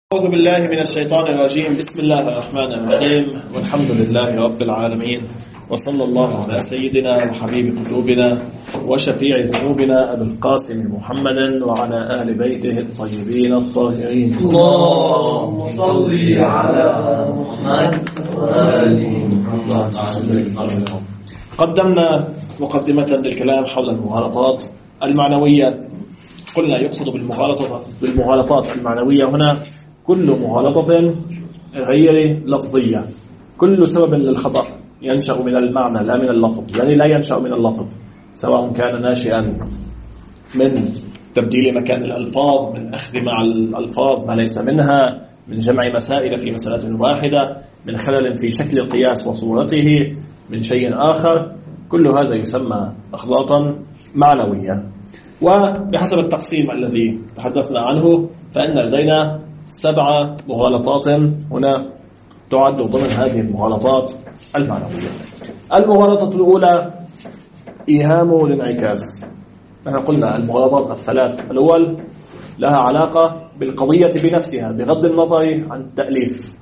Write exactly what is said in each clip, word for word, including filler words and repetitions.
أعوذ بالله من الشيطان الرجيم. بسم الله الرحمن الرحيم، والحمد لله رب العالمين، وصلى الله على سيدنا وحبيب قلوبنا وشفيع ذنوبنا أبي القاسم محمد وعلى آل بيته الطيبين الطاهرين. اللهم صل على محمد وآل محمد. قدمنا مقدمة للكلام حول المغالطات المعنوية. قلنا يقصد بالمغالطة بالمغالطات المعنوية هنا كل مغالطة غير لفظية، كل سبب للخطأ ينشأ من المعنى لا من اللفظ، يعني لا ينشأ من اللفظ، سواء كان ناشئا من تبديل مكان الألفاظ، من أخذ مع الألفاظ ما ليس منها، من جمع مسائل في مسألة واحدة، من خلل في شكل القياس وصورته، من شيء آخر. كل هذا يسمى أخلاطا معنوية. وبحسب التقسيم الذي تحدثنا عنه فإن لدينا سبع مغالطات هنا تعد ضمن هذه المغالطات المعنوية. المغالطة الأولى إيهام الانعكاس. نحن قلنا المغالطات الثلاث الأول لها علاقة بالقضية بنفسها بغض النظر عن التأليف.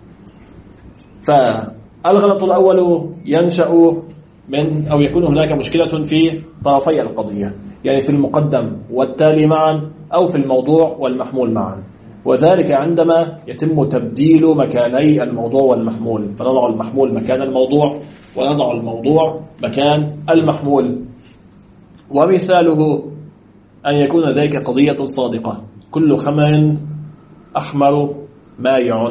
فالغلط الأول ينشأ من أو يكون هناك مشكلة في طرفي القضية، يعني في المقدم والتالي معا أو في الموضوع والمحمول معا، وذلك عندما يتم تبديل مكاني الموضوع والمحمول، فنضع المحمول مكان الموضوع ونضع الموضوع مكان المحمول. ومثاله أن يكون ذلك قضية صادقة: كل خمر أحمر مائع،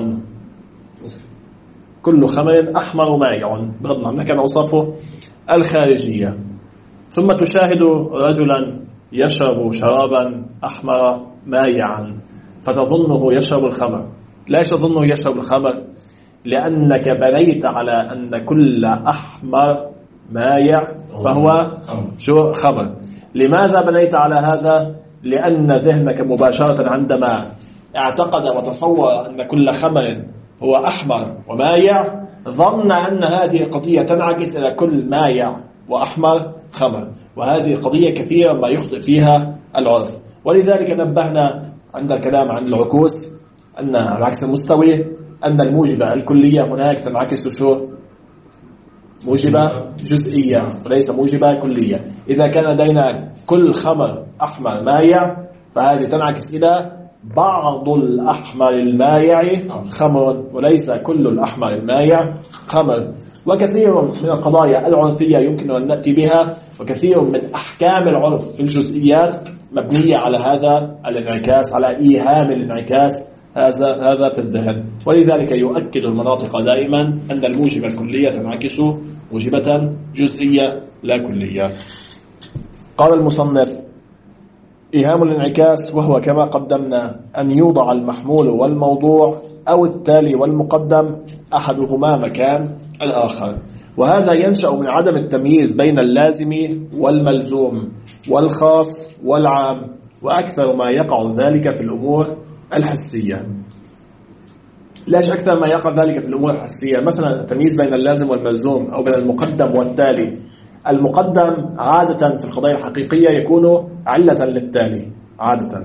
كل خمر أحمر مائع، بغض النظر كان أوصافه الخارجية. ثم تشاهد رجلا يشرب شرابا أحمر مائعا فتظنه يشرب الخمر. ليش تظنه يشرب الخمر؟ لأنك بنيت على أن كل أحمر مائع فهو شو خمر. لماذا بنيت على هذا؟ لأن ذهنك مباشرة عندما اعتقد وتصور أن كل خمر هو أحمر ومائع ظن أن هذه القضية تنعكس إلى كل مائع وأحمر خمر، وهذه قضية كثيرا ما يخطئ فيها العرف. ولذلك نبهنا عند الكلام عن العكوس أن العكس المستوي أن الموجبة الكلية هناك تنعكس شو؟ موجبة جزئية وليس موجبة كلية. إذا كان لدينا كل خمر أحمر مائع فهذه تنعكس إلى بعض الأحمر المائع خمر وليس كل الأحمر المائع خمر. وكثير من القضايا العرفية يمكن أن نأتي بها، وكثير من أحكام العرف في الجزئيات مبنية على هذا الانعكاس، على إيهام الانعكاس هذا هذا في الذهن. ولذلك يؤكد المناطق دائما أن الموجبة الكلية تنعكس موجبة جزئية لا كلية. قال المصنف: إيهام الانعكاس وهو كما قدمنا أن يوضع المحمول والموضوع أو التالي والمقدم أحدهما مكان الآخر، وهذا ينشأ من عدم التمييز بين اللازم والملزوم والخاص والعام، وأكثر ما يقع ذلك في الأمور الحسية. ليش أكثر ما يقع ذلك في الأمور الحسية؟ مثلا التمييز بين اللازم والملزوم أو بين المقدم والتالي. المقدم عادة في القضايا الحقيقية يكون علة للتالي عادة،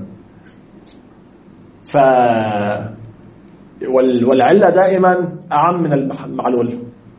ف والعلة دائما أعم من المعلول،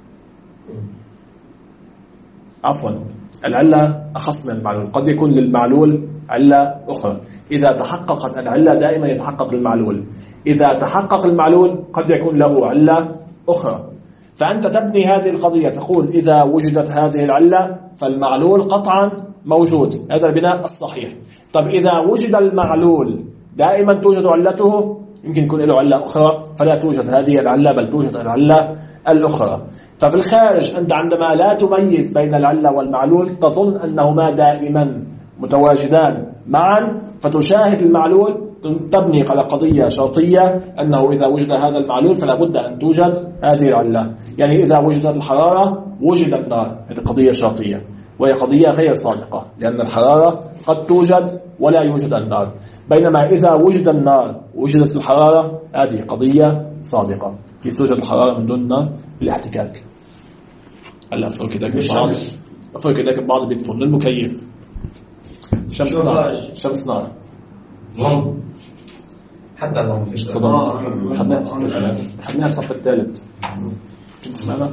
عفوا العلة أخص من المعلول. قد يكون للمعلول علة أخرى. إذا تحققت العلة دائما يتحقق المعلول، إذا تحقق المعلول قد يكون له علة أخرى. فأنت تبني هذه القضية تقول إذا وجدت هذه العلة فالمعلول قطعا موجود، هذا البناء الصحيح. طب إذا وجد المعلول دائما توجد علته، يمكن يكون له علة أخرى فلا توجد هذه العلة بل توجد العلة الأخرى. ففي الخارج أنت عندما لا تميز بين العلة والمعلول تظن أنهما دائما متواجدان معا، فتشاهد المعلول تبني على قضية شرطية أنه إذا وجد هذا المعلول فلا بد أن توجد هذه العلة. يعني إذا وجدت الحرارة وجد النار، هذه قضية شرطية، وهي قضية غير صادقة لأن الحرارة قد توجد ولا يوجد النار. بينما إذا وجد النار وجدت الحرارة هذه قضية صادقة. كيف توجد الحرارة من دون النار؟ بالاحتكاك. هلا أفضل كده بعض أفضل كده بعض بيدفن للمكيف شمس نار شمس نار حتى لو ما فيش خدناها خدناها الصف الثالث. اسمعنا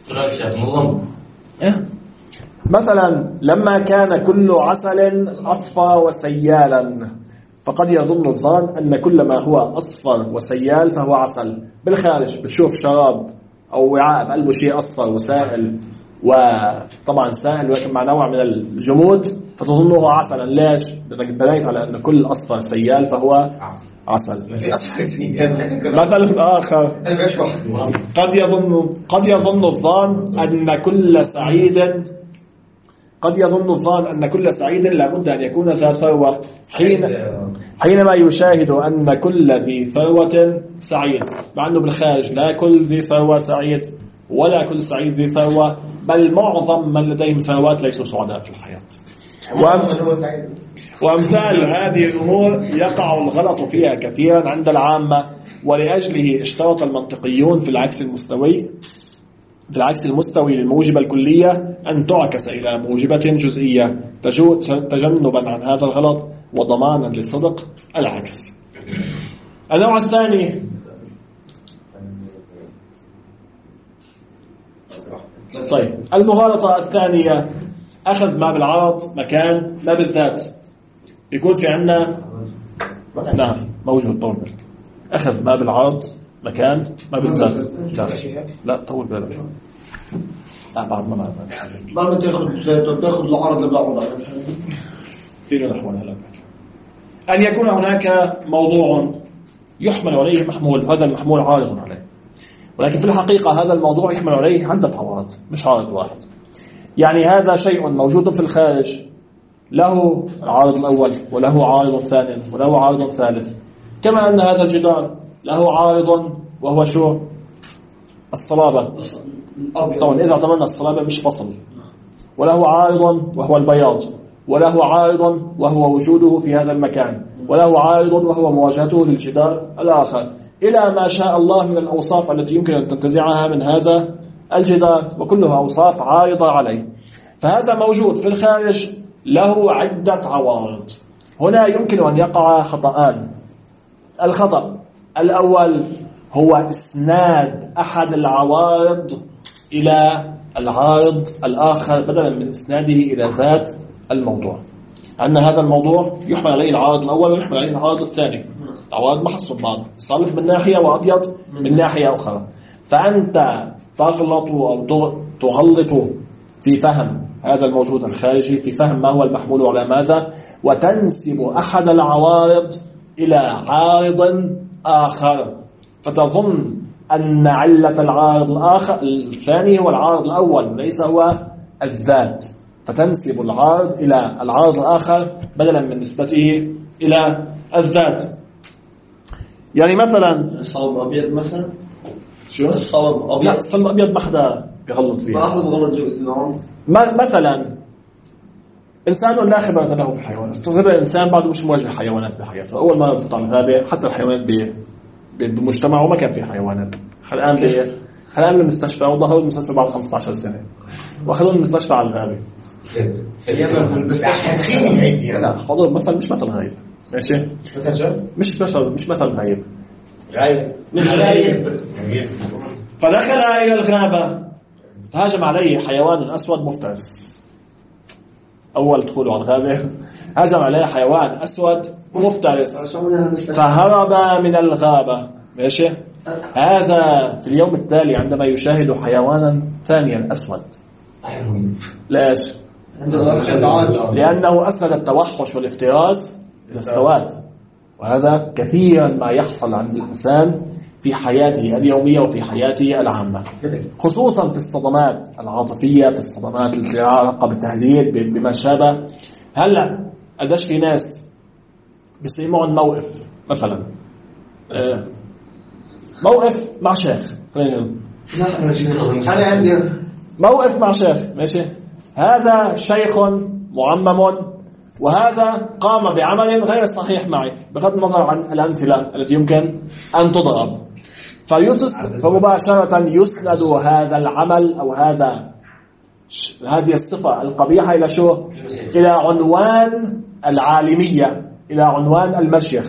إيه؟ مثلا لما كان كل عسل أصفى وسيالا، فقد يظن الظان أن كل ما هو أصفر وسيال فهو عسل. بالخارج بتشوف شراب أو وعاء بقلبه شيء أصفر وسائل، وطبعا سائل ولكن مع نوع من الجمود، فتظنه عسلا. ليش؟ لأنك دليت على أن كل أصفر سيال فهو عسل. في أصفر سيال مثلا آخر قد يظن قد يظن الظان أن كل سعيد قد يظن الظان أن كل سعيد لابد أن يكون ذا ثروة، حين حينما يشاهد أن كل ذي ثروة سعيد، مع أنه بالخارج لا كل ذي ثروة سعيد ولا كل سعيد ذي ثروة، بل معظم من لديهم ثروات ليسوا سعداء في الحياة. وأمثال هذه الأمور يقع الغلط فيها كثيرا عند العامة، ولأجله اشترط المنطقيون في العكس المستوي في العكس المستوي للموجبة الكلية أن تعكس إلى موجبة جزئية تجنبا عن هذا الغلط وضمانا لصدق العكس. النوع الثاني طيب المغالطة الثانية، أخذ ما بالعرض مكان ما بالذات. يكون في عنا نعم موجود طول بالك، أخذ ما بالعرض مكان ما بالذات. لا لا طول بالك، لا بعد ما ما ما بتاخذ تاخذ العرض بالعرض في الأحوال. هلا أن يكون هناك موضوع يحمل عليه محمول، هذا المحمول عارض عليه، ولكن في الحقيقة هذا الموضوع يحمل عليه عدة عوارض مش عارض واحد. يعني هذا شيء موجود في الخارج له العارض الأول وله عارض ثاني وله عارض ثالث، كما أن هذا الجدار له عارض وهو شو؟ الصلابة. طبعا إذا اعتبرنا الصلابة مش فصل، وله عارض وهو البياض، وله عارض وهو وجوده في هذا المكان، وله عارض وهو مواجهته للجدار الآخر، إلى ما شاء الله من الأوصاف التي يمكن أن تنتزعها من هذا الجدار، وكلها أوصاف عارضة عليه. فهذا موجود في الخارج له عدة عوارض. هنا يمكن أن يقع خطأان. الخطأ الأول هو إسناد أحد العوارض إلى العارض الآخر بدلا من إسناده إلى ذات الموضوع، أن هذا الموضوع يحمل عليه العارض الأول ويحمل عليه العارض الثاني. العوارض محصل بعض، صالح من ناحية وأبيض من ناحية أخرى، فأنت تغلط أو تغلط في فهم هذا الموجود الخارجي، في فهم ما هو المحمول على ماذا، وتنسب أحد العوارض إلى عارض آخر، فتظن أن علة العارض الآخر الثاني هو العارض الأول وليس هو الذات، فتنسب العارض إلى العارض الآخر بدلا من نسبته إلى الذات. يعني مثلا الصواب أبيض مثلا، شو الصواب أبيض؟ لا الصواب أبيض ما حدا بيغلط فيه، ما حدا بغلط جوز معهم. مثلا إنسان لا خبرة له في الحيوانات، تخبر إنسان بعد مش مواجه حيوانات بحياته، أول ما يطلع من الغابة حتى الحيوانات بمجتمعه ما كان في حيوانات. الآن الآن بالمستشفى، وظهروا المستشفى بعد خمسة عشر سنة وأخذوا المستشفى على الغابة. لا حضور مثل مش مثل غايب، ماشي؟ مش مثل مش مثل غايب غايب مش غايب. فدخل إلى الغابة فهاجم عليه حيوان أسود مفترس. أول دخوله على الغابة هاجم عليه حيوان أسود مفترس فهرب من الغابة، ماشي؟ هذا في اليوم التالي عندما يشاهد حيوانا ثانيا أسود. ليش؟ لأنه أسند التوحش والافتراس إلى السواد، وهذا كثيرا ما يحصل عند الإنسان في حياته اليومية وفي حياته العامة، خصوصا في الصدمات العاطفية، في الصدمات التي لها علاقة بالتهديد بما شابه. هلا قداش في ناس بيصيمون موقف مثلا موقف مع شيخ، أنا عندي موقف مع شيخ، ماشي؟ هذا شيخ معمم وهذا قام بعمل غير صحيح معي بغض النظر عن الأمثلة التي يمكن أن تضرب، فمباشرة يسند هذا العمل أو هذا هذه الصفة القبيحة إلى شو؟ إلى عنوان العالمية، إلى عنوان المشيخة،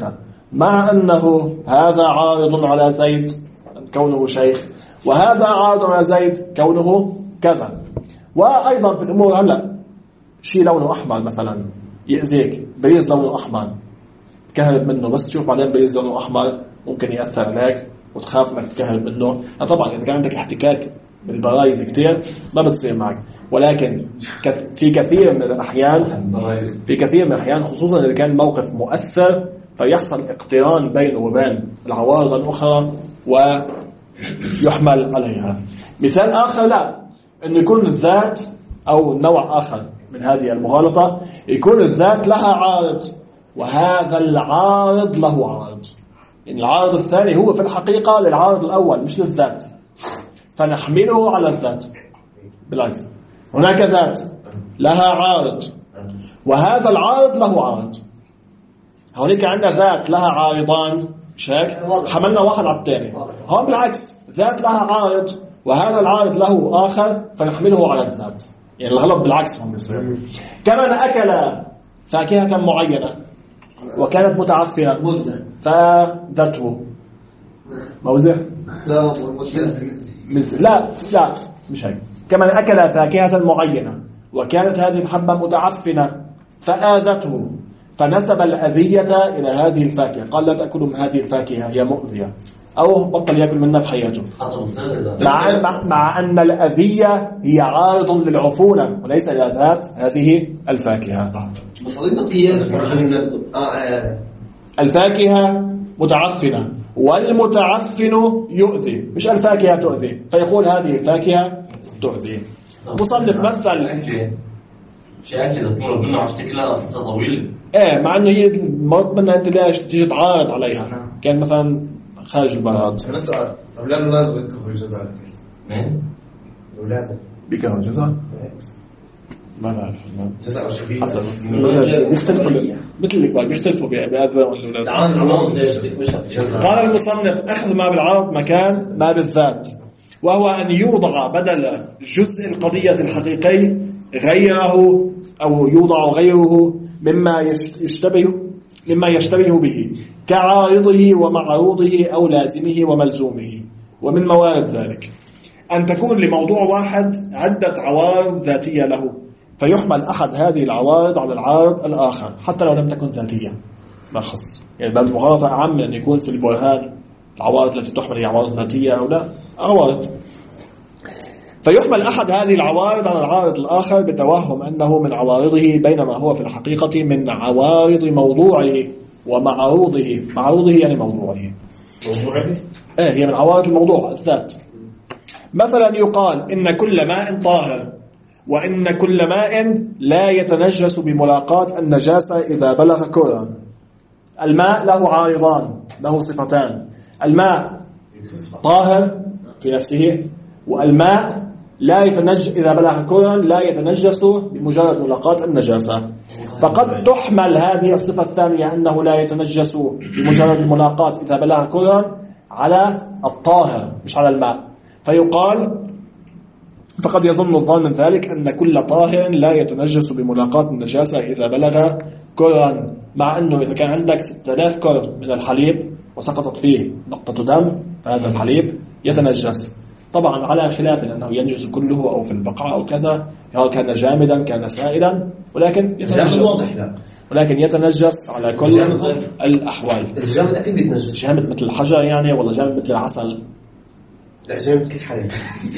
مع أنه هذا عارض على زيد كونه شيخ، وهذا عارض على زيد كونه كذا. وأيضا في الأمور، هلأ شيء لونه أحمر مثلا يأذيك، بريز لونه أحمر تكهرب منه، بس تشوف بعدين بريز لونه أحمر ممكن يأثر عليك وتخاف انك تكهرب منه. طبعا إذا كان عندك احتكاك بالبرايز كتير ما بتصير معك، ولكن في كثير من الأحيان في كثير من الأحيان خصوصا إذا كان موقف مؤثر فيحصل اقتران بينه وبين العوارض الأخرى ويحمل عليها. مثال آخر لا، إنه يكون الذات أو نوع آخر من هذه المغالطة يكون الذات لها عارض وهذا العارض له عارض، يعني العارض الثاني هو في الحقيقة للعارض الأول مش للذات، فنحمله على الذات. بالعكس، هناك ذات لها عارض وهذا العارض له عارض. هونيك عندنا ذات لها عارضان، مش هيك؟ حملنا واحد على الثاني. هون بالعكس، ذات لها عارض وهذا العارض له آخر فنحمله على الذات، يعني الغلط بالعكس هم بيصير. كمان أكل فاكهة معينة وكانت متعفنة فذاته موزع لا مز... لا لا مش هيك. كمان أكل فاكهة معينة وكانت هذه الحبة متعفنة فآذته، فنسب الأذية إلى هذه الفاكهة، قال لا تأكلوا من هذه الفاكهة هي مؤذية، أو بطل يأكل منها في حياته، مع, مع أن الأذية هي عارض للعفونة وليس إلى ذات هذه الفاكهة. الفاكهة متعفنة والمتعفن يؤذي، مش الفاكهة تؤذي، فيقول هذه الفاكهة تؤذي. مصنف مثل شيء أكل تمر منه عشان تكلها فترة طويلة، إيه مع إنه هي مرت منها أنت ليش تيجي تعارض عليها، كان مثلا خارج البلد. بس أولاد الناس بيكرهوا الجزر. مين؟ أولاد بيكرهوا الجزر؟ ما بعرف. جزر أو شفيق. حسب. بيختلفوا مثل الكبار بيختلفوا بأذان الأولاد. قال المصنف أخذ ما بالعرض مكان ما بالذات، وهو أن يوضع بدل جزء القضية الحقيقي غيره أو يوضع غيره مما يشتبه مما يشتبه به كعارضه ومعروضه أو لازمه وملزومه. ومن موارد ذلك أن تكون لموضوع واحد عدة عوارض ذاتية له، فيحمل أحد هذه العوارض على العارض الآخر حتى لو لم تكن ذاتية، ما خص. يعني باب المغالطة أعم من أن يكون في البرهان العوارض التي تحمل هي عوارض ذاتية أو لا، عوارض. فيحمل أحد هذه العوارض على العارض الآخر بتوهم أنه من عوارضه، بينما هو في الحقيقة من عوارض موضوعه ومعروضه. معروضه يعني موضوعه. موضوعه؟ إيه، هي من عوارض الموضوع الذات. مثلا يقال إن كل ماء طاهر، وإن كل ماء لا يتنجس بملاقاة النجاسة إذا بلغ كرا. الماء له عارضان، له صفتان، الماء طاهر في نفسه، والماء لا يتنجس إذا بلغ كرا لا يتنجس بمجرد ملاقاة النجاسة. فقد تحمل هذه الصفة الثانية أنه لا يتنجس بمجرد الملاقاة إذا بلغ كرا على الطاهر مش على الماء، فيقال فقد يظن الظان من ذلك أن كل طاهر لا يتنجس بملاقاة النجاسة إذا بلغ كرا، مع أنه إذا كان عندك ستة آلاف كر من الحليب وسقطت فيه نقطة دم فهذا الحليب يتنجس، طبعا على خلاف أنه ينجس كله أو في البقعة أو كذا، هو كان جامدا كان سائلا، ولكن يتنجس ولكن يتنجس على كل الأحوال. الجامد أكيد يتنجس. جامد مثل الحجر يعني، ولا جامد مثل العسل؟ لا، جامد مثل الحليب.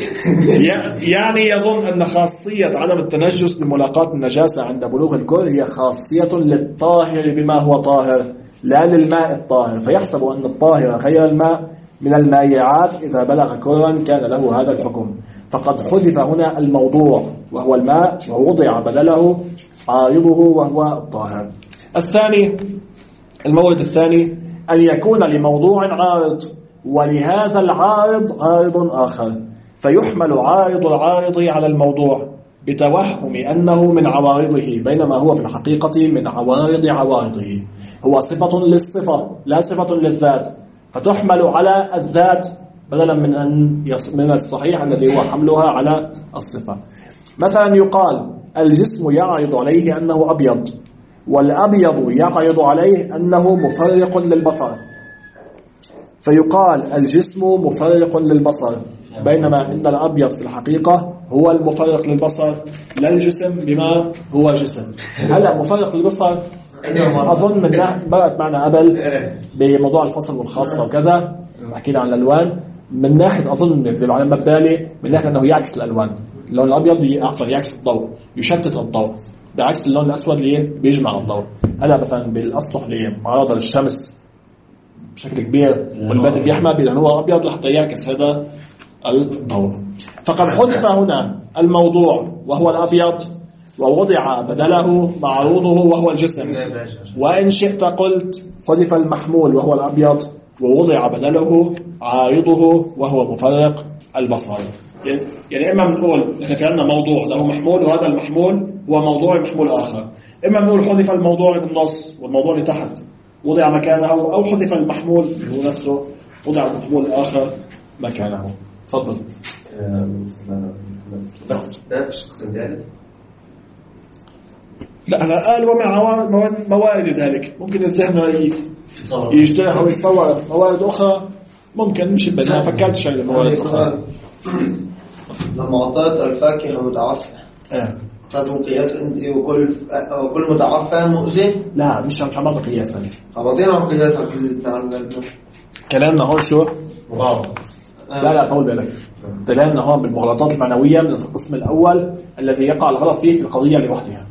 يعني يظن أن خاصية عدم التنجس بملاقاة النجاسة عند بلوغ الكر هي خاصية للطاهر بما هو طاهر لا للماء الطاهر، فيحسب أن الطاهر غير الماء من المائعات إذا بلغ كرا كان له هذا الحكم. فقد حذف هنا الموضوع وهو الماء ووضع بدله عارضه وهو الطاهر. الثاني، المورد الثاني أن يكون لموضوع عارض ولهذا العارض عارض آخر، فيحمل عارض العارض على الموضوع بتوهم أنه من عوارضه، بينما هو في الحقيقة من عوارض عوارضه، هو صفة للصفة لا صفة للذات، فتحمل على الذات بدلا من أن من الصحيح الذي هو حملها على الصفة. مثلا يقال الجسم يعرض عليه أنه أبيض، والأبيض يعرض عليه أنه مفرق للبصر، فيقال الجسم مفرق للبصر، بينما إن الأبيض في الحقيقة هو المفرق للبصر لا الجسم بما هو جسم. هلأ مفرق للبصر أظن من مرت معنا قبل بموضوع الفصل والخاصة وكذا، حكينا عن الألوان من ناحية أظن بالعلم مبدالي من ناحية أنه يعكس الألوان. اللون الأبيض يعكس الضوء، يشتت الضوء، بعكس اللون الأسود اللي بيجمع الضوء. هلا مثلا بالأسطح لمعارضة للشمس بشكل كبير والبيت بيحمى بأنه هو أبيض لحتى يعكس هذا الضوء. فقد حذف هنا الموضوع وهو الأبيض ووضع بدله معروضه وهو الجسم، وإن شئت قلت حذف المحمول وهو الأبيض ووضع بدله عارضه وهو مفرق البصر. يعني إما بنقول ذكرنا موضوع له محمول وهذا المحمول هو موضوع محمول آخر، إما بنقول حذف الموضوع اللي بالنص والموضوع اللي تحت وضع مكانه، أو حذف المحمول هو نفسه وضع المحمول الآخر مكانه. تفضل. بس ده مش قسم ثالث. لا أنا قال ومع موارد ذلك ممكن الذهن يجترح أو يتصور موارد أخرى، ممكن مش بدنا فكرت شيء الموارد أخرى. لما أعطيت الفاكهة متعفنة أعطيته قياس أنت وكل وكل متعفن مؤذن؟ لا مش مش عملت قياسا. أعطينا قياس على كلامنا هون شو؟ مغالطة. لا لا طول بالك. كلامنا هون بالمغالطات المعنوية من القسم الأول الذي يقع الغلط فيه في القضية لوحدها.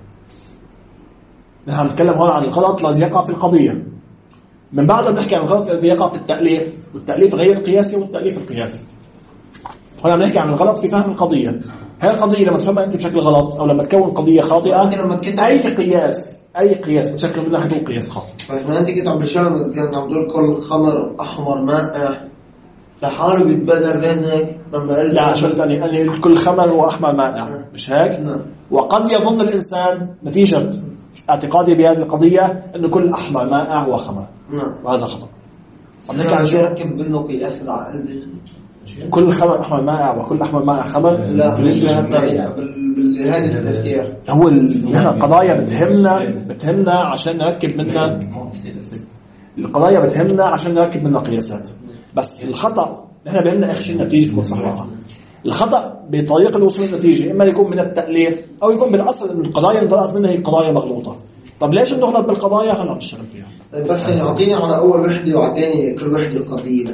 نحن نتكلم هون عن الغلط الذي يقع في القضية، من بعد بنحكي عن الغلط الذي يقع في التأليف، والتأليف غير القياسي والتأليف القياسي. هنا بنحكي عن الغلط في فهم القضية. هاي القضية لما تفهمها أنت بشكل غلط أو لما تكون قضية خاطئة أي قياس أي قياس بشكل منها حتكون قياس خاطئ. بس ما أنت كنت عم بشرب كان عم تقول كل خمر أحمر مائع لحاله بيتبدل ذهنك لما قلت لا شو الثاني أن كل خمر هو أحمر مائع مش هيك؟ نعم. وقد يظن الإنسان نتيجة اعتقادي بهذه القضية أن كل أحمر مائع هو خمر. نعم. وهذا خطأ. أنا مش ركب منه قياس العقل. كل خمر أحمر مائع وكل أحمر مائع خمر. لا مش بهالطريقة بهذا التفكير. هو هنا القضايا بتهمنا بتهمنا عشان نركب منها القضايا بتهمنا عشان نركب منها قياسات. بس الخطأ نحن بيننا آخر شيء النتيجة تكون صحيحة. الخطأ بطريقة الوصول للنتيجة إما يكون من التأليف أو يكون بالأصل إن القضايا اللي طلعت منها هي قضايا مغلوطة. طب ليش بنغلط بالقضايا؟ هلا بنشتغل فيها. طيب بس أعطيني على أول وحدة وعطيني كل وحدة قضيتك.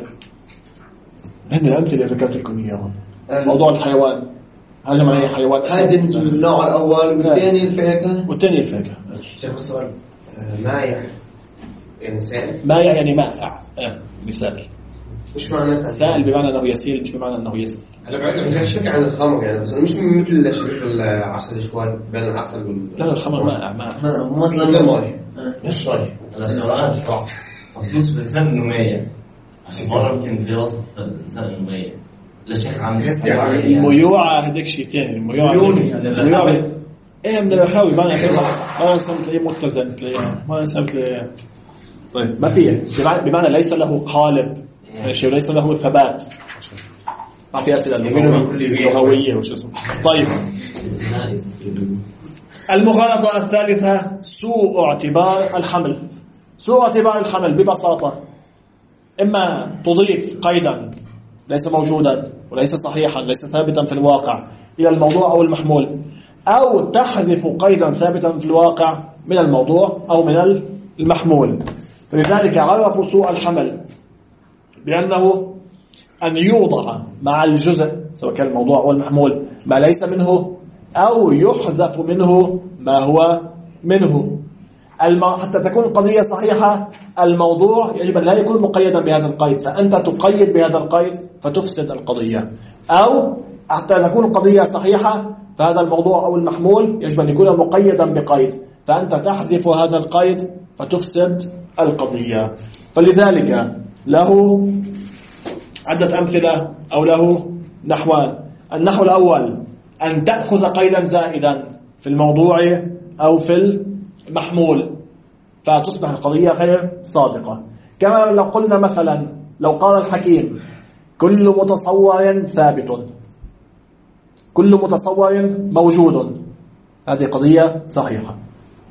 هن الأمثلة اللي ذكرت لكم إياها. موضوع الحيوان هذا ما هي حيوان. هذا النوع الأول والثاني الفاكهة. والثاني الفاكهة. شوف السؤال مايع يعني سائل. مايع يعني مائع. آه مثال. مش معنى سائل بمعنى أنه يسيل مش بمعنى أنه يسيل. أنا بعد عن شك عن الخمر يعني بس مش مثل شرب العسل شوي بين العسل وال. لا الخمر مائع مائع. مثل الماء. مش شوي. أنا سؤال خلاص. أصلاً في الإنسان إنه مايع. عشان مرة يمكن في وصف الإنسان إنه مايع. للشيخ عم يعني الميوعة هذاك شيء تاني. الميوعة الميوعة إيه من الرخاوي ما نسمع ما نسمع تلاقيه متزن تلاقيه ما نسمع تلاقيه. طيب ما فيه بمعنى ليس له قالب شيء ليس له ثبات. ما في أسئلة اللغوية وش اسمه. طيب المغالطة الثالثة سوء اعتبار الحمل. سوء اعتبار الحمل ببساطة إما تضيف قيدا ليس موجودا وليس صحيحا ليس ثابتا في الواقع إلى الموضوع أو المحمول، أو تحذف قيدا ثابتا في الواقع من الموضوع أو من المحمول. فلذلك عرفوا سوء الحمل بأنه أن يوضع مع الجزء سواء كان الموضوع أو المحمول ما ليس منه أو يحذف منه ما هو منه. حتى تكون القضية صحيحة الموضوع يجب أن لا يكون مقيدا بهذا القيد، فأنت تقيد بهذا القيد فتفسد القضية، أو حتى تكون القضية صحيحة فهذا الموضوع أو المحمول يجب أن يكون مقيدا بقيد، فأنت تحذف هذا القيد فتفسد القضية. فلذلك له عدة أمثلة أو له نحوان. النحو الأول أن تأخذ قيدا زائدا في الموضوع أو في المحمول فتصبح القضية غير صادقة. كما لو قلنا مثلا لو قال الحكيم كل متصور ثابت كل متصور موجود، هذه قضية صحيحة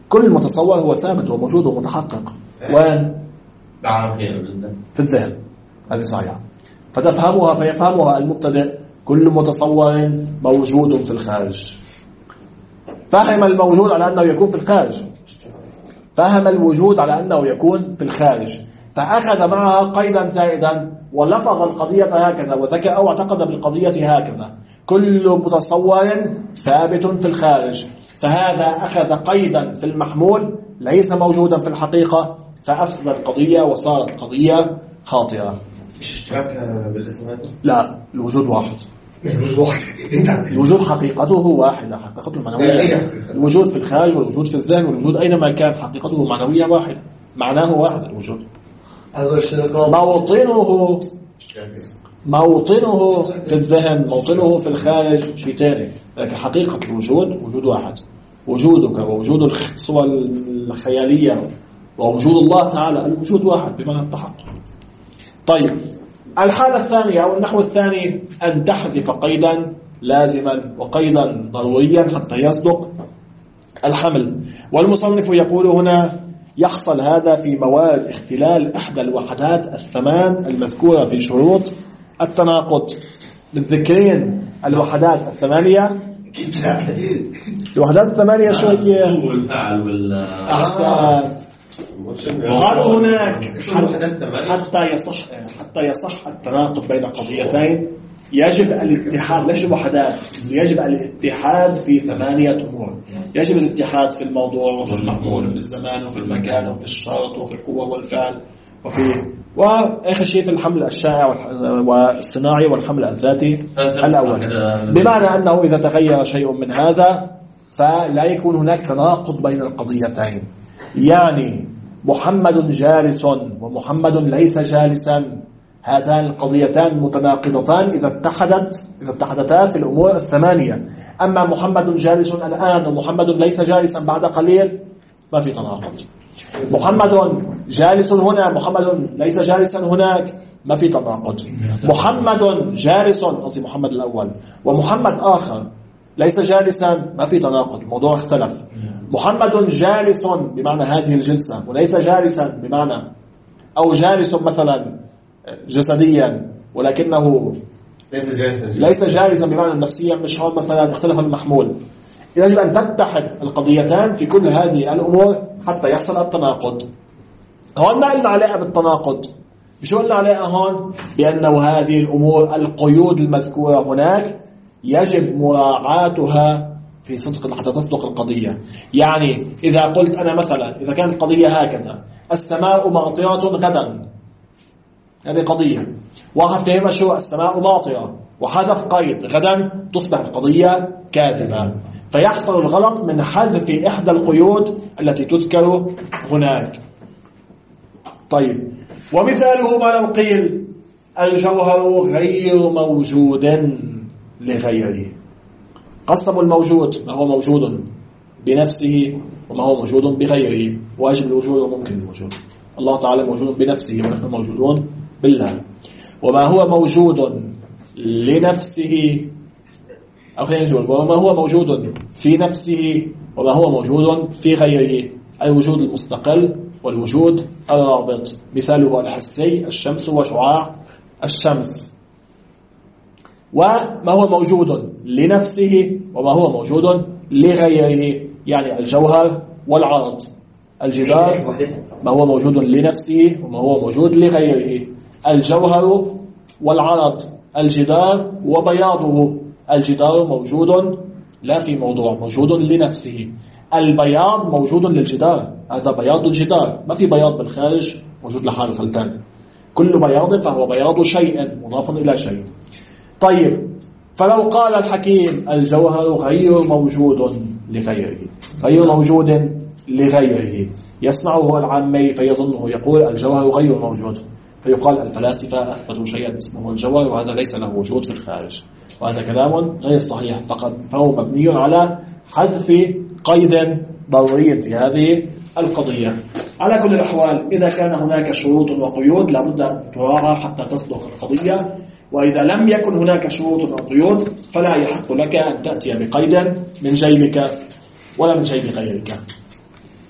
كل متصور هو ثابت وموجود ومتحقق. وين؟ في الذهن. هذه صحيحة. فتفهمها فيفهمها المبتدئ كل متصور موجود في الخارج. فهم الموجود على أنه يكون في الخارج، فهم الوجود على أنه يكون في الخارج، فأخذ معها قيدا زائدا ولفظ القضية هكذا وذكى أو اعتقد بالقضية هكذا: كل متصور ثابت في الخارج. فهذا أخذ قيدا في المحمول ليس موجودا في الحقيقة، فأفسد القضية وصارت قضية خاطئة. اشتراك بالاسمات؟ لا، الوجود واحد. الوجود واحد. الوجود حقيقته واحدة، حقيقته المعنوية. الوجود في الخارج والوجود في الذهن والوجود أينما كان حقيقته معنوية واحدة، معناه واحد. الوجود موطنه موطنه في الذهن، موطنه في الخارج شيء ثاني، لكن حقيقة الوجود وجود واحد. وجودك ووجود الصور الخيالية ووجود الله تعالى الوجود واحد بمعنى التحقق. طيب، الحالة الثانية أو النحو الثاني أن تحذف قيدا لازما وقيدا ضروريا حتى يصدق الحمل. والمصنف يقول هنا: يحصل هذا في موارد اختلال إحدى الوحدات الثمان المذكورة في شروط التناقض. بالذكرين الوحدات الثمانية. الوحدات الثمانية شو هي؟ والفعل والأحسان. قالوا هناك حتى يصح حتى يصح التناقض بين قضيتين يجب الاتحاد. ليش وحدات؟ يجب الاتحاد في ثمانية أمور. يجب الاتحاد في الموضوع وفي المحمول وفي الزمان وفي المكان وفي الشرط وفي القوة والفعل وفي وآخر شيء في الحمل الشائع والصناعي والحمل الذاتي الأول. بمعنى أنه إذا تغير شيء من هذا فلا يكون هناك تناقض بين القضيتين. يعني محمد جالس ومحمد ليس جالسا، هاتان القضيتان متناقضتان إذا اتحدت إذا اتحدتا في الأمور الثمانية. أما محمد جالس الآن ومحمد ليس جالسا بعد قليل ما في تناقض. محمد جالس هنا محمد ليس جالسا هناك ما في تناقض. محمد جالس، قصدي محمد الأول، ومحمد آخر ليس جالسا ما في تناقض، الموضوع اختلف. محمد جالس بمعنى هذه الجلسة وليس جالسا بمعنى أو جالس مثلا جسديا ولكنه ليس جالسا ليس جالسا بمعنى نفسيا، مش هون مثلا اختلف المحمول. يجب أن تتحد القضيتان في كل هذه الأمور حتى يحصل التناقض. هون ما قلنا عليها بالتناقض، شو قلنا عليها هون؟ بأنه هذه الأمور القيود المذكورة هناك يجب مراعاتها في صدق حتى تصدق القضية. يعني إذا قلت أنا مثلا، إذا كانت القضية هكذا: السماء ماطرة غدا، هذه قضية، واحد فهم شو السماء ماطرة وحذف قيد غدا، تصبح القضية كاذبة، فيحصل الغلط من حذف إحدى القيود التي تذكر هناك. طيب، ومثاله ما لو قيل: الجوهر غير موجود لغيره. قسموا الموجود ما هو موجود بنفسه وما هو موجود بغيره، واجب الوجود وممكن الوجود. الله تعالى موجود بنفسه ونحن موجودون بالله. وما هو موجود لنفسه أو خلينا نقول وما هو موجود في نفسه وما هو موجود في غيره، الوجود المستقل والوجود الرابط. مثاله الحسي: الشمس وشعاع الشمس. وما هو موجود لنفسه وما هو موجود لغيره، يعني الجوهر والعرض. الجدار ما هو موجود لنفسه وما هو موجود لغيره، الجوهر والعرض. الجدار وبياضه، الجدار موجود لا في موضوع، موجود لنفسه. البياض موجود للجدار، هذا بياض الجدار، ما في بياض بالخارج موجود لحاله فلتان. كل بياض فهو بياض شيء مضاف إلى شيء. طيب، فلو قال الحكيم: الجوهر غير موجود لغيره، غير موجود لغيره، يسمعه العامي فيظنه يقول الجوهر غير موجود، فيقال الفلاسفة أثبتوا شيئا اسمه الجوهر وهذا ليس له وجود في الخارج، وهذا كلام غير صحيح، فقد فهو مبني على حذف قيد ضروري في هذه القضية. على كل الأحوال، إذا كان هناك شروط وقيود لابد أن تراعى حتى تصدق القضية، وإذا لم يكن هناك شروط وقيود فلا يحق لك أن تأتي بقيد من جيبك ولا من جيب غيرك.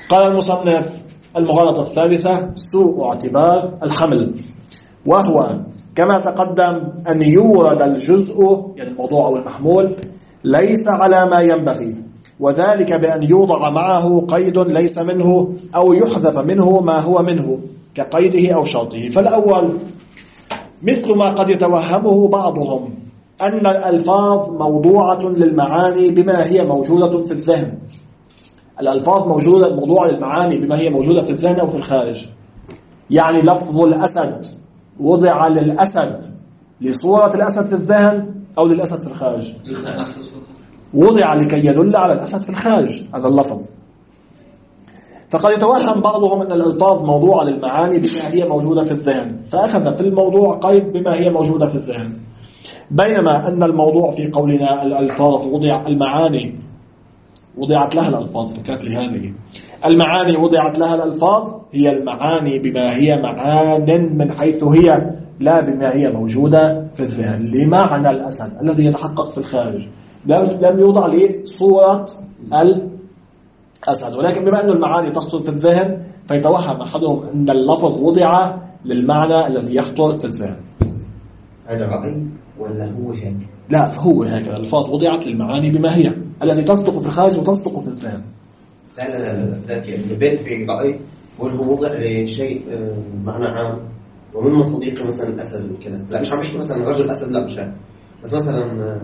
قال المصنف: المغالطة الثالثة سوء اعتبار الحمل، وهو كما تقدم أن يورد الجزء يعني الموضوع أو المحمول ليس على ما ينبغي، وذلك بأن يوضع معه قيد ليس منه أو يحذف منه ما هو منه كقيده أو شرطه. فالأول مثل ما قد يتوهمه بعضهم أن الألفاظ موضوعة للمعاني بما هي موجودة في الذهن. الألفاظ موجودة موضوعة للمعاني بما هي موجودة في الذهن أو في الخارج. يعني لفظ الأسد وضع للأسد لصورة الأسد في الذهن أو للأسد في الخارج؟ وضع لكي يدل على الأسد في الخارج هذا اللفظ. فقد يتوهم بعضهم أن الألفاظ موضوعة للمعاني بما هي موجودة في الذهن، فأخذ في الموضوع قيد بما هي موجودة في الذهن، بينما أن الموضوع في قولنا الألفاظ وضع المعاني وضعت لها الألفاظ. فكرت لي هذه المعاني وضعت لها الألفاظ هي المعاني بما هي معان من حيث هي، لا بما هي موجودة في الذهن. لمعنى الأسد الذي يتحقق في الخارج لم يوضع لصورة الأسد، ولكن بما أن المعاني تخطر في الذهن فيتوهم أحدهم أن اللفظ وضع للمعنى الذي يخطر في الذهن. هذا رأي ولا هو هيك؟ لا، هو هيك. الألفاظ وضعت للمعاني بما هي التي تصدق في الخارج وتصدق في الذهن. لا لا لا لا ذاك البيت في رأي وهو وضع لشيء معنى عام ومن مصديقي مثلا الأسد وكذا. لا مش عم بحكي مثلا رجل أسد، لا مش هيك، بس مثلا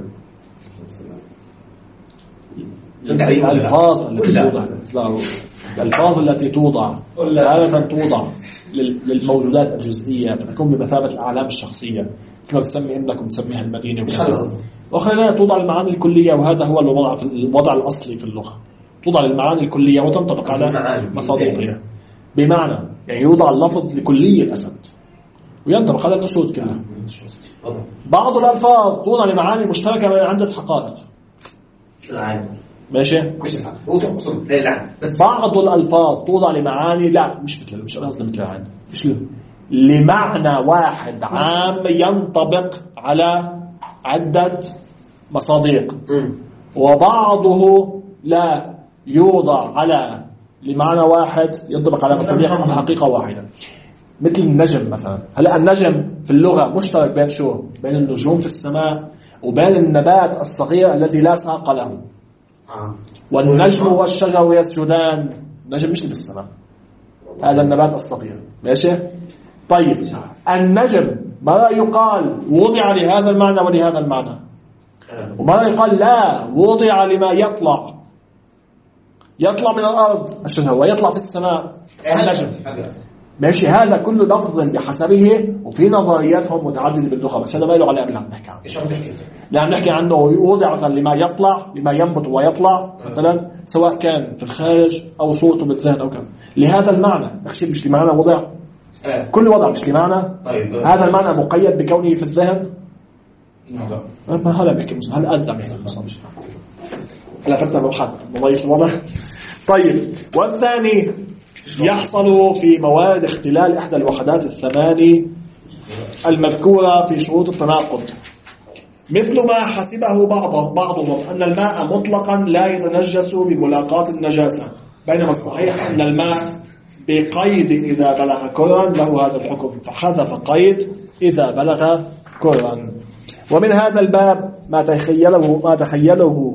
الألفاظ التي توضع الألفاظ التي توضع غالبا توضع للموجودات الجزئية فتكون بمثابة الأعلام الشخصية كما تسمي إنكم تسميها المدينة وخلينا توضع المعاني الكلية، وهذا هو الوضع في الوضع الأصلي في اللغة. توضع المعاني الكلية وتنطبق على مصادقها، بمعنى يعني يوضع اللفظ لكلية الأسد وينطبق على الأسود كلها. بعض الألفاظ توضع لمعاني مشتركة بين عدة حقائق. ماشي؟ بس بعض الألفاظ توضع لمعاني لا مش مثل مش قصدي مثل العين مش له. لمعنى واحد عام ينطبق على عدة مصادق، وبعضه لا يوضع على لمعنى واحد ينطبق على مصادق على حقيقة واحدة. مثل النجم مثلا. هلا النجم في اللغة مشترك بين شو؟ بين النجوم في السماء وبين النبات الصغير الذي لا ساق له. والنجم والشجر يسجدان. النجم مش بالسماء، هذا النبات الصغير. ماشي؟ طيب النجم مرة يقال وضع لهذا المعنى ولهذا المعنى، ومرة يقال لا وضع لما يطلع يطلع من الأرض الشجر ويطلع في السماء النجم. ماشي؟ هذا كل لفظ بحسبه، وفي نظرياتهم متعددة باللغة، بس هذا ما له علاقة باللي نحكي عنه. ايش عم تحكي؟ لا نحكي عنه وضع مثلا لما يطلع لما ينبت ويطلع مثلا، سواء كان في الخارج أو صورته بالذهن أو كذا لهذا المعنى. نحكي مش لمعنى وضع، كل وضع مش لمعنى. طيب هذا المعنى مقيد بكونه في الذهن؟ لا ما هلا بحكي هل ألزم يعني المصنف هلا فتنا مبحث مضيف الوضع. طيب والثاني يحصل في مواد اختلال إحدى الوحدات الثماني المذكورة في شروط التناقض، مثل ما حسبه بعض بعضهم أن الماء مطلقا لا يتنجس بملاقاة النجاسة، بينما الصحيح أن الماء بقيد إذا بلغ كرا له هذا الحكم، فحذف قيد إذا بلغ كرا. ومن هذا الباب ما تخيله ما تخيله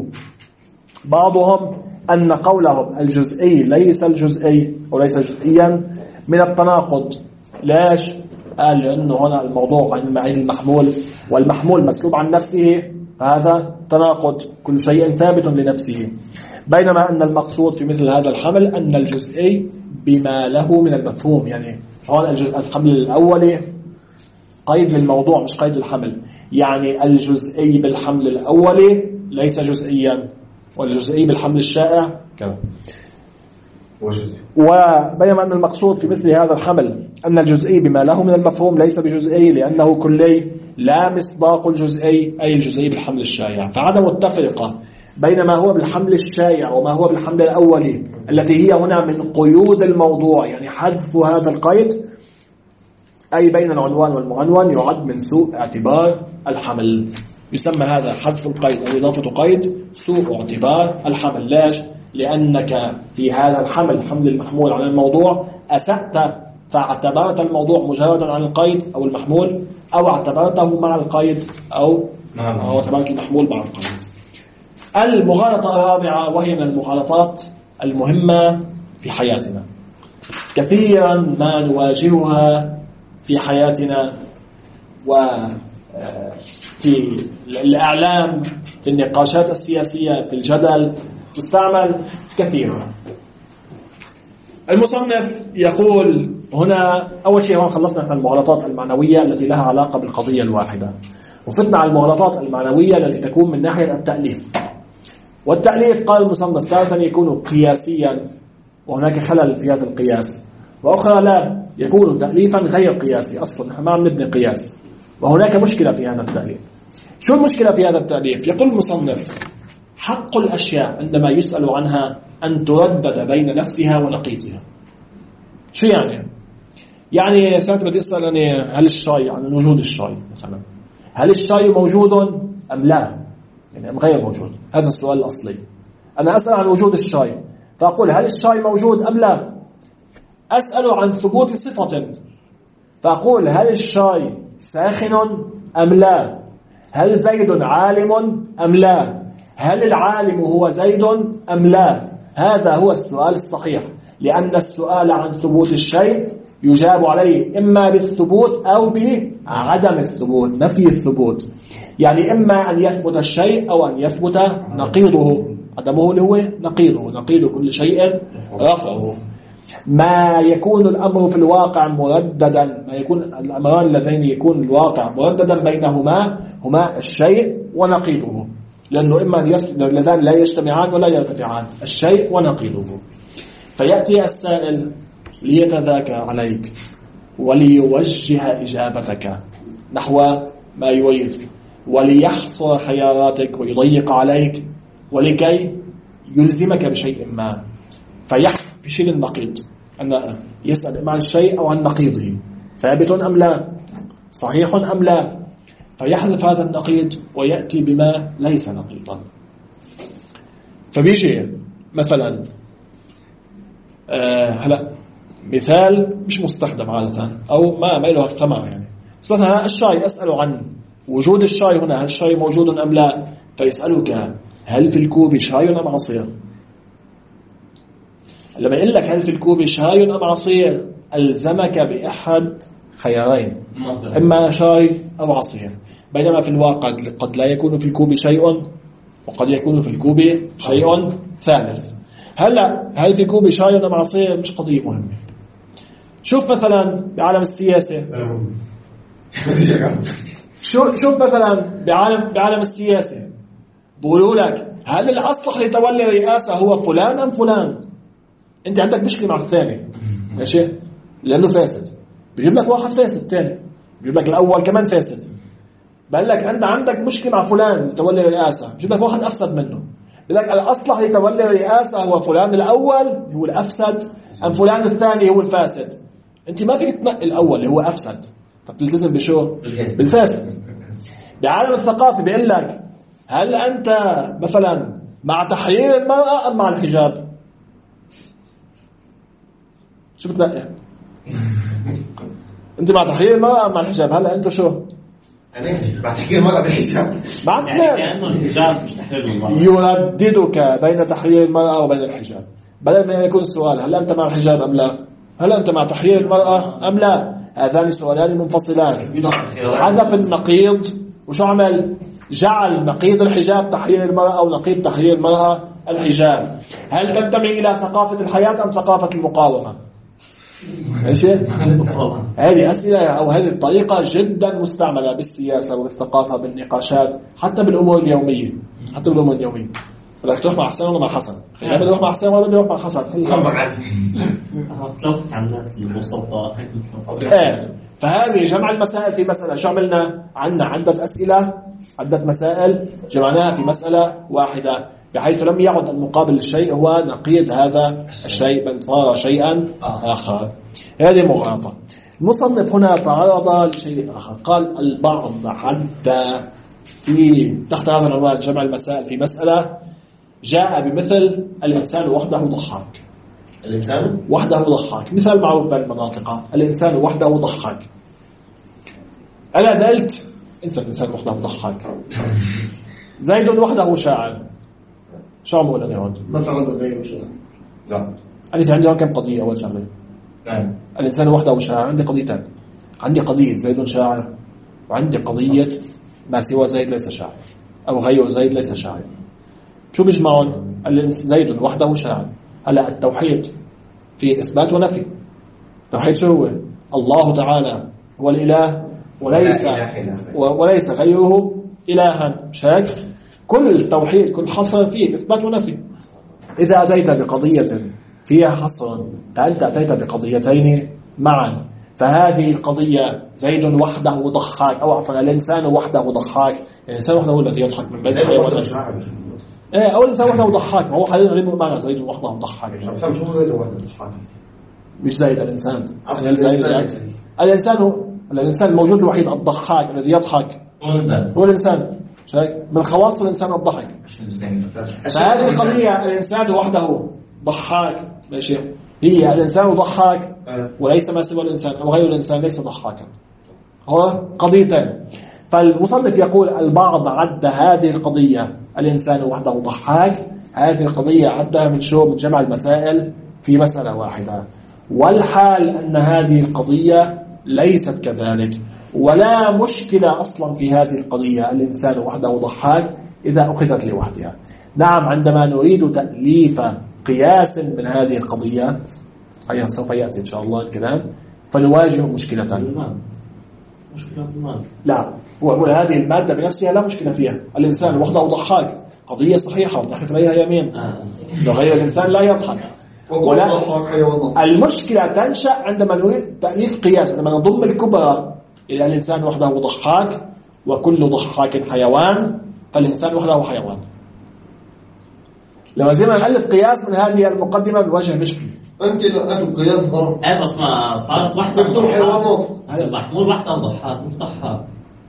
بعضهم أن قولهم الجزئي ليس الجزئي وليس جزئيا من التناقض. ليش؟ قال لأنه هنا الموضوع عن المحمول، والمحمول مسلوب عن نفسه، فهذا تناقض، كل شيء ثابت لنفسه. بينما أن المقصود في مثل هذا الحمل أن الجزئي بما له من المفهوم، يعني هون الحمل الأولي قيد للموضوع مش قيد للحمل، يعني الجزئي بالحمل الأولي ليس جزئيا، والجزئي بالحمل الشائع كذا. وبينما أن المقصود في مثل هذا الحمل أن الجزئي بما له من المفهوم ليس بجزئي لأنه كلي لا مصداق الجزئي أي الجزئي بالحمل الشائع، فعدم التفرقة بين ما هو بالحمل الشائع وما هو بالحمل الأولي التي هي هنا من قيود الموضوع، يعني حذف هذا القيد أي بين العنوان والمعنون يعد من سوء اعتبار الحمل. يسمى هذا حذف القيد أو إضافة قيد سوء اعتبار الحمل. ليش؟ لأنك في هذا الحمل حمل المحمول على الموضوع أسأت فاعتبرت الموضوع مجردا عن القيد أو المحمول، أو اعتبرته مع القيد أو أو اعتبرت المحمول مع القيد. المغالطة الرابعة وهي من المغالطات المهمة في حياتنا، كثيرا ما نواجهها في حياتنا وفي الإعلام، في النقاشات السياسية، في الجدل، تستعمل كثيرا. المصنف يقول هنا أول شيء هون خلصنا من المغالطات المعنوية التي لها علاقة بالقضية الواحدة، وفتنا على المغالطات المعنوية التي تكون من ناحية التأليف. والتأليف قال المصنف تارة يكون قياسيا وهناك خلل في هذا القياس، وأخرى لا يكون تأليفا غير قياسي، أصلا نحن ما عم نبني قياس، وهناك مشكلة في هذا التأليف. شو المشكلة في هذا التأليف؟ يقول المصنف حق الأشياء عندما يسأل عنها أن تردد بين نفسها ونقيضها. شو يعني؟ يعني ساعة بدي أسأل أنا هل الشاي عن وجود الشاي مثلا، هل الشاي موجود أم لا؟ يعني أم غير موجود؟ هذا السؤال الأصلي. أنا أسأل عن وجود الشاي فأقول هل الشاي موجود أم لا؟ أسأل عن ثبوت صفة فأقول هل الشاي ساخن أم لا؟ هل زيد عالم أم لا؟ هل العالم هو زيد أم لا؟ هذا هو السؤال الصحيح، لأن السؤال عن ثبوت الشيء يجاب عليه إما بالثبوت أو بعدم الثبوت، نفي الثبوت. يعني إما أن يثبت الشيء أو أن يثبت نقيضه. عدمه اللي هو نقيضه، نقيض كل شيء رفعه. ما يكون الأمر في الواقع مرددا، ما يكون الأمران اللذين يكون الواقع مرددا بينهما هما الشيء ونقيضه، لأنه إما اللذان لا يجتمعان ولا يرتفعان، الشيء ونقيضه. فيأتي السائل ليتذاكى عليك وليوجه إجابتك نحو ما يريد، وليحصر خياراتك ويضيق عليك، ولكي يلزمك بشيء ما. فيحصر بشيء النقيض، أن يسأل عن الشيء أو عن نقيضه، ثابت أم لا، صحيح أم لا، فيحذف هذا النقيض ويأتي بما ليس نقيضا. فبيجي مثلا آه هلا مثال مش مستخدم عادة أو ما ما له ثمر يعني، بس مثلا الشاي أسأل عن وجود الشاي هنا، هل الشاي موجود أم لا؟ فيسألك هل في الكوب شاي أم عصير؟ لما يقول لك هل في الكوب شاي أم عصير ألزمك بأحد خيارين، إما شاي أو عصير، بينما في الواقع قد لا يكون في الكوب شيء وقد يكون في الكوب شيء ثالث. هلا هل في الكوب شاي أم عصير مش قضية مهمة. شوف مثلا بعالم السياسة، شوف مثلا بعالم بعالم السياسة بقولوا لك هل الأصلح لتولي الرئاسة هو فلان أم فلان؟ أنت عندك مشكلة مع الثاني، ماشي، لأنه فاسد، بيجيب لك واحد فاسد ثاني، بيجيب لك الأول كمان فاسد. بقول لك أنت عندك مشكلة مع فلان تولي الرئاسة، بيجيب لك واحد أفسد منه. بيقول لك الأصلح لتولي الرئاسة هو فلان الأول هو الأفسد أم فلان الثاني هو الفاسد. أنت ما فيك تنقي الأول اللي هو أفسد، طب تلتزم بشو؟ بالفاسد. بعالم الثقافة بيقول لك هل أنت مثلا مع تحرير المرأة أم مع الحجاب؟ شو بتنقي؟ أنت مع تحرير المرأة أم مع الحجاب؟ هلا أنت شو؟ أنا مع تحرير المرأة بالحجاب. مع يعني كأنه الحجاب مش تحرير المرأة. يرددك بين تحرير المرأة وبين الحجاب، بدل ما يكون السؤال هل أنت مع الحجاب أم لا؟ هل أنت مع تحرير المرأة أم لا؟ هذان سؤالان منفصلان. حذف النقيض وشو عمل؟ جعل نقيض الحجاب تحرير المرأة ونقيض تحرير المرأة الحجاب. هل تنتمي إلى ثقافة الحياة أم ثقافة المقاومة؟ ماشي؟ هذه أسئلة أو هذه الطريقة جدا مستعملة بالسياسة وبالثقافة بالنقاشات، حتى بالأمور اليومية، حتى بالأمور اليومية. بدك تروح مع حسن ولا مع حسن؟ خلينا بدي أروح مع حسن ولا بدي أروح مع حسن؟ تلوث عن الناس المصطفى هيك مثل. إيه، فهذه جمع المسائل في مسألة. شو عملنا؟ عندنا عدة أسئلة، عدة مسائل جمعناها في مسألة واحدة، بحيث لم يعد المقابل للشيء هو نقيض هذا الشيء بل صار شيئا آخر. هذه مغالطة. المصنف هنا تعرض لشيء آخر، قال البعض حتى في تحت هذا العنوان جمع المسائل في مسألة، جاء بمثل الإنسان وحده ضحاك. الإنسان وحده ضحاك مثال معروف بين المناطق، الإنسان وحده ضحاك. أنا دلت انسى الإنسان وحده ضحاك. زيد وحده شاعر. شو عم أقول أنا هون؟ ما فعل غيره شيء. لا. أنا في عندي هون كم قضية أول شغلة. نعم. الإنسان وحده شاعر. عندي قضيتين. عندي قضية زيد شاعر، وعندي قضية ما سوى زيد ليس شاعر، أو غير زيد ليس شاعر. شو بيجمعون؟ زيد وحده شاعر. هلا التوحيد في إثبات ونفي. التوحيد شو هو؟ الله تعالى هو الإله وليس وليس غيره إلها. مش هيك؟ كل توحيد كل حصر فيه إثبات ونفي. إذا أتيت بقضية فيها حصر فأنت أتيت بقضيتين معا، فهذه القضية زيد وحده ضحاك، أو عفوا الإنسان وحده ضحاك. الإنسان وحده هو الذي يضحك من بين إيه أو الإنسان وحده ضحاك. ما هو حديث غريب معنى زيد وحده ضحاك. فهم شو زيد وحده ضحاك؟ مش زيد الإنسان. الإنسان الإنسان الإنسان الموجود الوحيد الضحاك الذي يضحك هو الإنسان. من خواص الإنسان الضحك. فهذه القضية الإنسان وحده ضحاك ماشي، هي الإنسان ضحاك وليس ما سوى الإنسان، أو غير الإنسان ليس ضحاكا. هو قضيتين. فالمصنف يقول البعض عد هذه القضية الإنسان وحده ضحاك، هذه القضية عدها من شو؟ من جمع المسائل في مسألة واحدة. والحال أن هذه القضية ليست كذلك، ولا مشكلة أصلا في هذه القضية الإنسان وحده ضحاك إذا أخذت لوحدها. نعم، عندما نريد تأليف قياس من هذه القضيات أيضا سوف يأتي إن شاء الله الكلام، فنواجه مشكلة. مشكلة المال. لا، هو هذه المادة بنفسها لا مشكلة فيها. الإنسان وحده ضحاك قضية صحيحة ونحن عليها يمين. لو غير الإنسان لا يضحك. ولا المشكلة تنشأ عندما نريد تأليف قياس، عندما نضم الكبرى إلى الإنسان وحده ضحاك وكل ضحاك حيوان، فالإنسان وحده حيوان. لما زي ما نألف قياس من هذه المقدمة بوجه مشكلة. أنت لقيت قياس غلط. أي بس ما صارت واحدة بدون حيوانات. هذا محمول واحدة ضحاك مش ضحاك.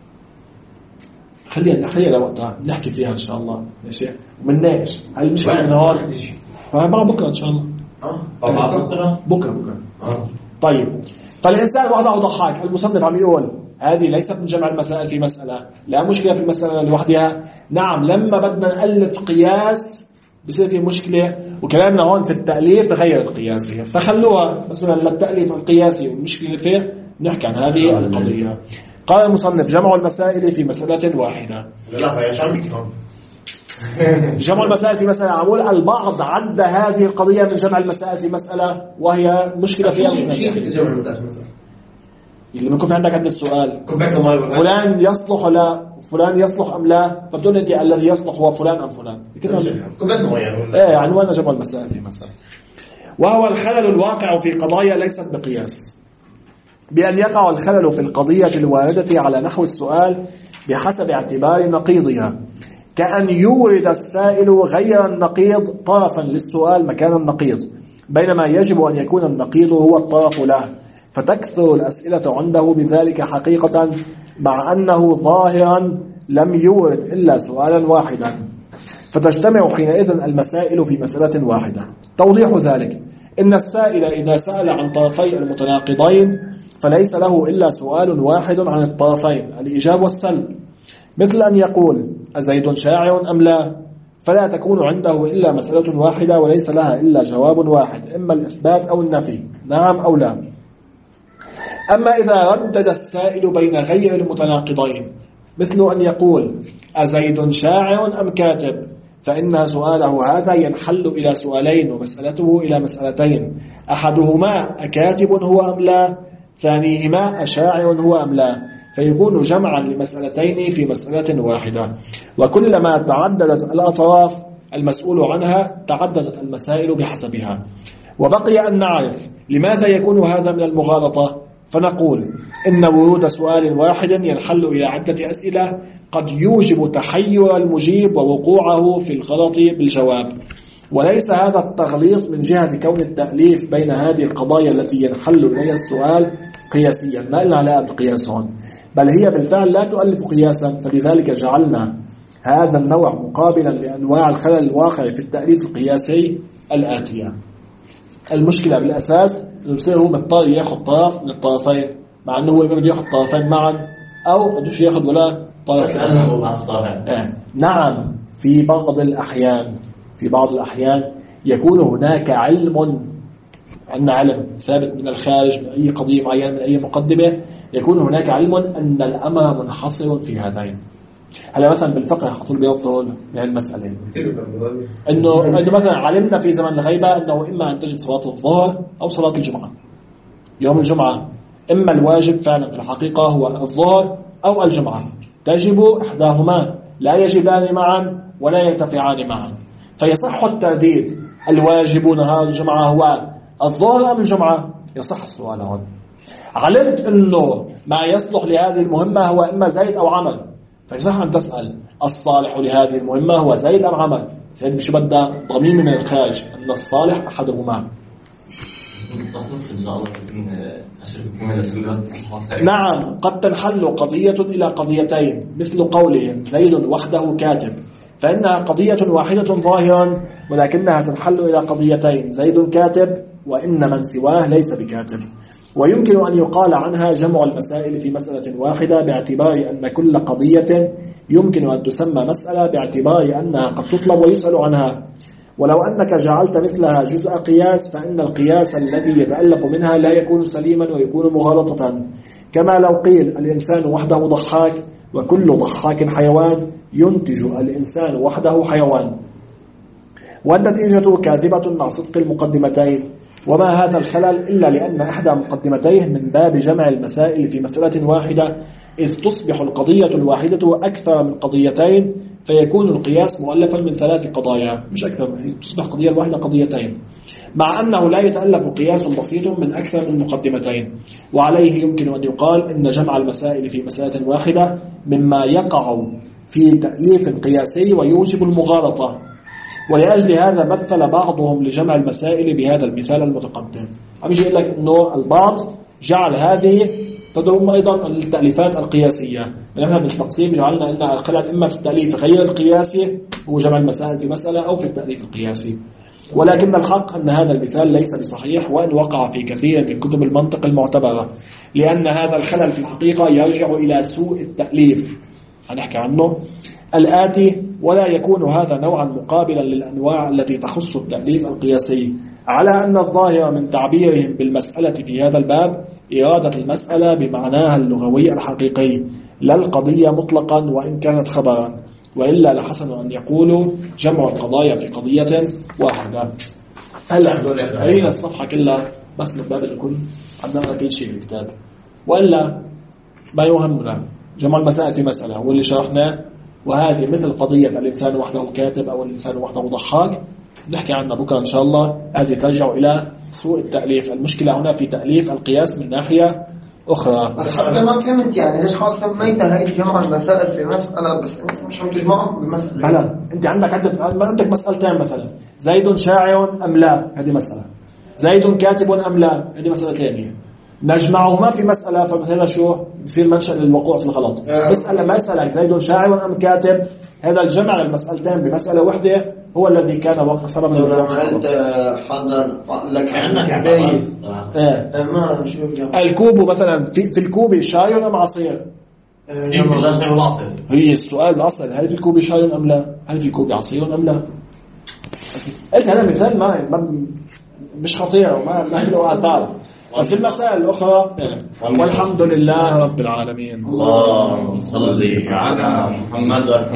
خلينا خلينا وقتها نحكي فيها إن شاء الله ماشي ومنناقش هاي المشكلة من هون. فبقى بكرة إن شاء الله. آه بكرة بكرة بكرة. آه. طيب، فالإنسان وحده ضحاك. المصنف عم يقول هذه ليست من جمع المسائل في مسألة، لا مشكلة في المسألة لوحدها. نعم، لما بدنا نألف قياس بصير في مشكلة، وكلامنا هون في التأليف غير القياسي، فخلوها بس من التأليف القياسي والمشكلة فيه نحكي عن هذه القضية. قال المصنف جمع المسائل في مسألة واحدة. لا فيش عم بيكون جمع المسائل في مسألة. عمول البعض عد هذه القضية من جمع المسائل في مسألة وهي مشكلة فيها. جمع المسائل في مسألة اللي بيكون في عندك عدة السؤال فلان يصلح لا فلان يصلح أم لا، فبتقول أنت الذي يصلح هو فلان أم فلان كده. إيه عنوان جمع المسائل في مسألة. وهو الخلل الواقع في قضايا ليست بقياس، بأن يقع الخلل في القضية الواردة على نحو السؤال بحسب اعتبار نقيضها، كأن يورد السائل غير النقيض طرفا للسؤال مكان النقيض، بينما يجب أن يكون النقيض هو الطرف له، فتكثر الأسئلة عنده بذلك حقيقة، مع أنه ظاهرا لم يورد إلا سؤالا واحدا، فتجتمع حينئذ المسائل في مسألة واحدة. توضيح ذلك إن السائل إذا سأل عن طرفي المتناقضين فليس له إلا سؤال واحد عن الطرفين، الإيجاب والسلب، مثل أن يقول أزيد شاعر أم لا، فلا تكون عنده إلا مسألة واحدة وليس لها إلا جواب واحد، إما الإثبات أو النفي، نعم أو لا. أما إذا ردد السائل بين غير المتناقضين، مثل أن يقول أزيد شاعر أم كاتب، فإن سؤاله هذا ينحل إلى سؤالين ومسألته إلى مسألتين، أحدهما أكاتب هو أم لا، ثانيهما أشاعر هو أم لا، فيكون جمعا لمسألتين في مسألة واحدة. وكلما تعددت الأطراف المسؤول عنها تعددت المسائل بحسبها. وبقي أن نعرف لماذا يكون هذا من المغالطة، فنقول إن ورود سؤال واحد ينحل إلى عدة أسئلة قد يوجب تحير المجيب ووقوعه في الغلط بالجواب، وليس هذا التغليط من جهة كون التأليف بين هذه القضايا التي ينحل إليها السؤال قياسيا، ما إلا على القياس هون، بل هي بالفعل لا تؤلف قياسا، فلذلك جعلنا هذا النوع مقابلا لأنواع الخلل الواقع في التأليف القياسي الآتية. المشكلة بالأساس إنه بصير هو مضطر ياخذ طرف من الطرفين، مع إنه هو بده ياخذ طرفين معا أو بدوش ياخذ ولا طرف. آه. نعم، في بعض الأحيان في بعض الأحيان يكون هناك علم، عندنا علم ثابت من الخارج من أي قضية معينة من أي مقدمة، يكون هناك علم أن الأمر منحصر في هذين. هلا مثلا بالفقه حصل بيوضح بهالمسألة إنه إنه مثلا علمنا في زمن الغيبة أنه إما أن تجب صلاة الظهر أو صلاة الجمعة. يوم الجمعة إما الواجب فعلا في الحقيقة هو الظهر أو الجمعة، تجب إحداهما، لا يجبان معا ولا يرتفعان معا. فيصح الترديد، الواجب نهار الجمعة هو الظهر أم الجمعة؟ يصح السؤال هون. علمت أنه ما يصلح لهذه المهمة هو إما زيد أو عمل، فيصح أن تسأل الصالح لهذه المهمة هو زيد أم عمل. زيد مش بدأ ضمير من الخارج أن الصالح أحدهما. نعم، قد تنحل قضية إلى قضيتين، مثل قولهم زيد وحده كاتب، فإنها قضية واحدة ظاهرا ولكنها تنحل إلى قضيتين، زيد كاتب وإن من سواه ليس بكاتب. ويمكن أن يقال عنها جمع المسائل في مسألة واحدة، باعتبار أن كل قضية يمكن أن تسمى مسألة باعتبار أنها قد تطلب ويسأل عنها. ولو أنك جعلت مثلها جزء قياس فإن القياس الذي يتألف منها لا يكون سليما ويكون مغالطة، كما لو قيل الإنسان وحده ضحاك وكل ضحاك حيوان، ينتج الإنسان وحده حيوان، والنتيجة كاذبة مع صدق المقدمتين. وما هذا الخلل إلا لأن إحدى مقدمتيه من باب جمع المسائل في مسألة واحدة، إذ تصبح القضية الواحدة أكثر من قضيتين، فيكون القياس مؤلفا من ثلاث قضايا مش أكثر، تصبح قضية الواحدة قضيتين، مع أنه لا يتألف قياس بسيط من أكثر من مقدمتين. وعليه يمكن أن يقال إن جمع المسائل في مسألة واحدة مما يقع في تأليف قياسي ويوجب المغالطة. ولأجل هذا مثل بعضهم لجمع المسائل بهذا المثال المتقدم. عم يجي يقول لك إنه البعض جعل هذه تضرب أيضا التأليفات القياسية، لأننا بالتقسيم جعلنا أن الخلل إما في التأليف غير القياسي هو جمع المسائل في مسألة، أو في التأليف القياسي. ولكن الحق أن هذا المثال ليس بصحيح، وأن وقع في كثير من كتب المنطق المعتبرة، لأن هذا الخلل في الحقيقة يرجع إلى سوء التأليف هنحكي عنه الآتي. ولا يكون هذا نوعا مقابلا للأنواع التي تخص التأليف القياسي، على أن الظاهر من تعبيرهم بالمسألة في هذا الباب إرادة المسألة بمعناها اللغوي الحقيقي، لا القضية مطلقا وإن كانت خبرا، وإلا لحسن أن يقولوا جمع القضايا في قضية واحدة. هلا أرينا الصفحة كلها بس من باب الكل، عندنا كل شيء في الكتاب، وإلا ما يهمنا جمع المسائل في مسألة واللي شرحناه. وهذه مثل قضية الإنسان وحده كاتب أو الإنسان وحده ضحاك، نحكي عنها بكرة إن شاء الله. هذه ترجع إلى سوء التأليف. المشكلة هنا في تأليف القياس من ناحية أخرى. بس حتى ما فهمت يعني ليش خاص سميتها هاي جمع المسائل في مسألة، بس أنت مش عم تجمعهم بمسألة. لا، أنت عندك عدة، ما عندك مسألتين مثلا، زيد شاعر أم لا، هذه مسألة، زيد كاتب أم لا، هذه مسألة ثانية. نجمعهما في مسألة، فمثلا شو بصير منشأ للوقوع في الغلط. مسألة ما يسألك زيد شاعر أم كاتب، هذا الجمع المسألتين بمسألة واحدة هو الذي كان وقت سبب من لما قلت حضر لك عندك ما شوف الكوب مثلا في, في الكوب شاي أم عصير؟ هي السؤال الأصل، هل في الكوب شاي أم لا؟ هل في الكوب عصير أم لا؟ قلت هذا مثال ما مش خطير وما ما له آثار، بس المسائل الأخرى. والحمد لله رب العالمين. اللهم صل على محمد.